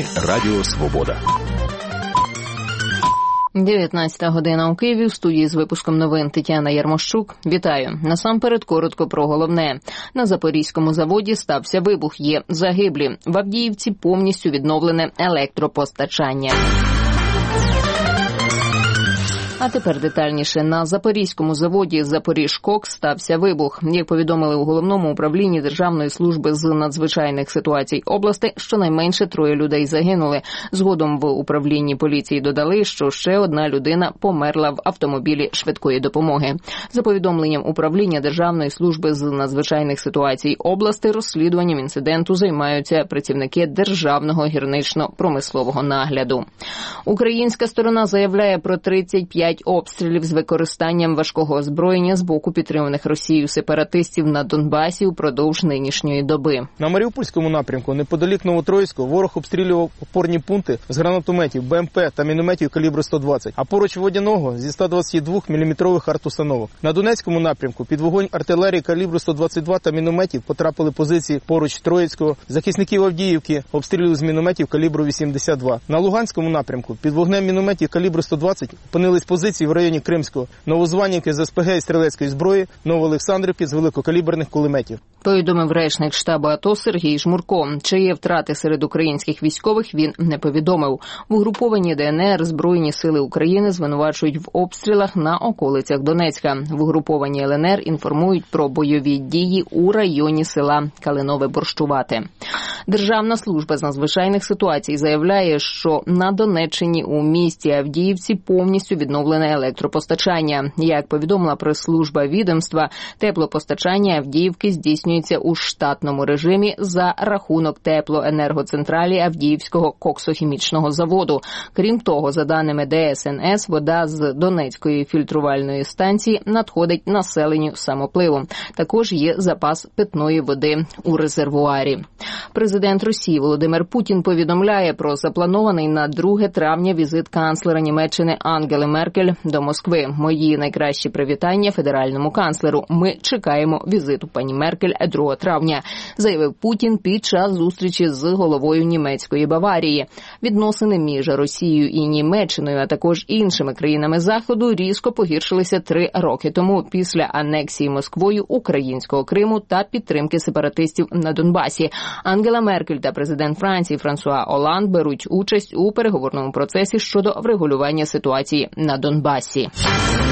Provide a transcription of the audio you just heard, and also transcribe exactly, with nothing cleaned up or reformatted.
Новини Радіо Свобода. дев'ятнадцята година у Києві. В студії з випуском новин Тетяна Ярмощук. Вітаю. Насамперед коротко про головне. На Запорізькому заводі стався вибух. Є загиблі. В Авдіївці повністю відновлене електропостачання. А тепер детальніше. На Запорізькому заводі «Запоріжкокс» стався вибух. Як повідомили у Головному управлінні Державної служби з надзвичайних ситуацій області, щонайменше троє людей загинули. Згодом в управлінні поліції додали, що ще одна людина померла в автомобілі швидкої допомоги. За повідомленням управління Державної служби з надзвичайних ситуацій області, розслідуванням інциденту займаються працівники Державного гірнично-промислового нагляду. Українська сторона заявляє про тридцять п'ять обстрілів з використанням важкого озброєння з боку підтриманих Росією сепаратистів на Донбасі упродовж нинішньої доби. На Маріупольському напрямку, неподалік Новотроїцького, ворог обстрілював опорні пункти з гранатометів, БМП та мінометів калібру сто двадцять, а поруч Водяного зі ста двадцяти двох міліметрових артустановок. На Донецькому напрямку під вогонь артилерії калібру сто двадцять два та мінометів потрапили позиції поруч Троїцького. Захисників Авдіївки обстрілювали з мінометів калібру вісімдесят два. На Луганському напрямку під вогнем мінометів калібру сто двадцять опинились позиції в районі Кримського, Новозванівки з СПГ і стрілецької зброї, Новоолександрівки з великокаліберних кулеметів. Повідомив речник штабу АТО Сергій Жмурко. Чи є втрати серед українських військових, він не повідомив. В угрупованні ДНР Збройні сили України звинувачують в обстрілах на околицях Донецька. В угрупованні ЛНР інформують про бойові дії у районі села Калинове-Борщувате. Державна служба з надзвичайних ситуацій заявляє, що на Донеччині у місті Авдіївці повністю відновлене електропостачання. Як повідомила прес-служба відомства, теплопостачання Авдіївки здійснюється у штатному режимі за рахунок теплоенергоцентралі Авдіївського коксохімічного заводу. Крім того, за даними ДСНС, вода з Донецької фільтрувальної станції надходить населенню самопливом. Також є запас питної води у резервуарі. Президент Росії Володимир Путін повідомляє про запланований на друге травня візит канцлера Німеччини Ангели Меркель до Москви. Мої найкращі привітання федеральному канцлеру. Ми чекаємо візиту пані Меркель другого травня, заявив Путін під час зустрічі з головою німецької Баварії. Відносини між Росією і Німеччиною, а також іншими країнами Заходу різко погіршилися три роки тому після анексії Москвою українського Криму та підтримки сепаратистів на Донбасі. Ангела Меркель та президент Франції Франсуа Оланд беруть участь у переговорному процесі щодо врегулювання ситуації на Донбасі.